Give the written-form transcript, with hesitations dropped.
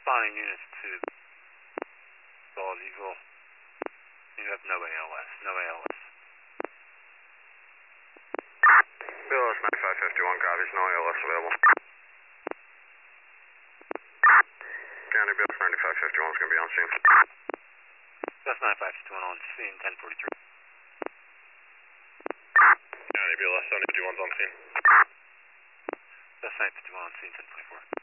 responding units to Bald Eagle. You have no ALS, no ALS. BLS 9551 copies, no ALS available. County BLS 9551 is going to be on scene. That's 9551 on scene, 1043. County BLS 751 is on scene. That's 951 on scene, 1024.